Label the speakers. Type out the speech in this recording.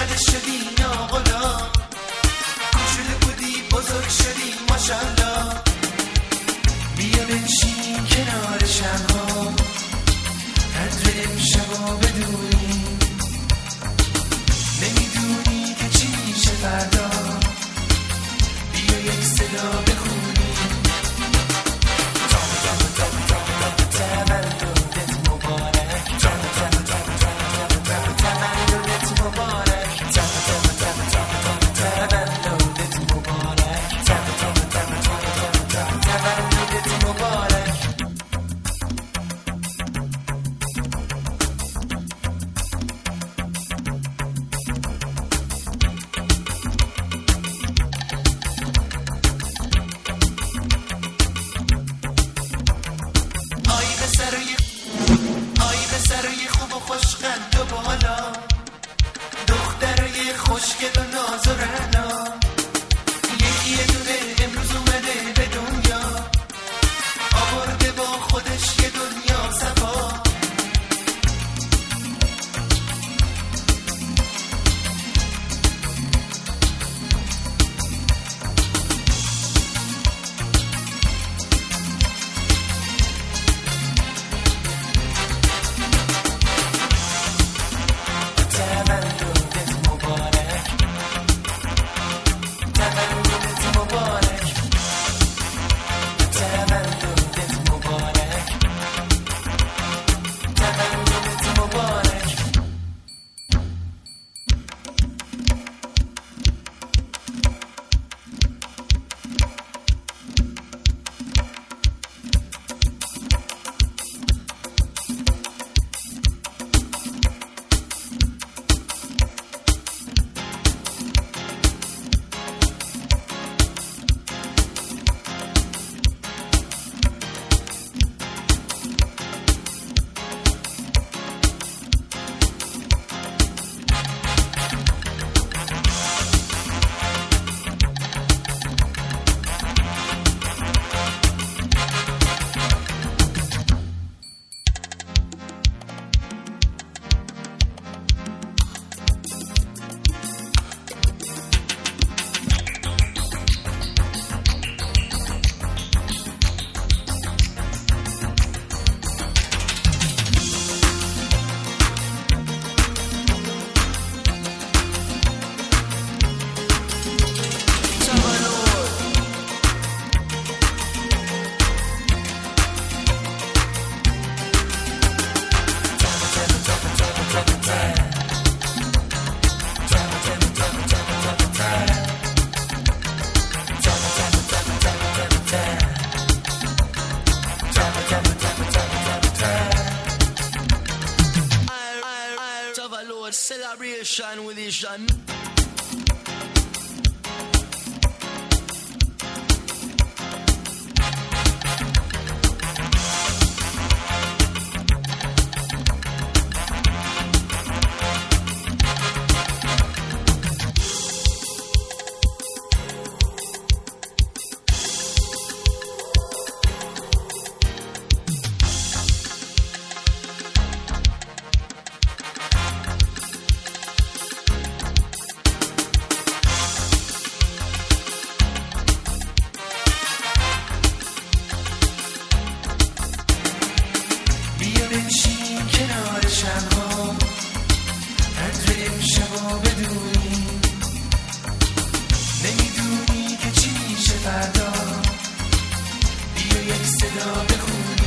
Speaker 1: ولد شدی ناغلا، کوچولو بودی بزرگ شدی ماشالله. بیا بنشین کنار شمها، قدر امشبا بدونی، نمیدونی که چی میشه فردا. بیا یک صدا بخونی، پسرای خوب و خوشقد و بالا، دخترای خوشگل و ناز و رعنا. یکی یه دونه امروز اومده به دنیا، آورده با خودش یه دنیا صفا.
Speaker 2: Celebration with this Jean.
Speaker 1: بنشین کنار شمها، قدر امشبا بدونی، نمیدونی که چی میشه فردا. بیا یک صدا بخونی،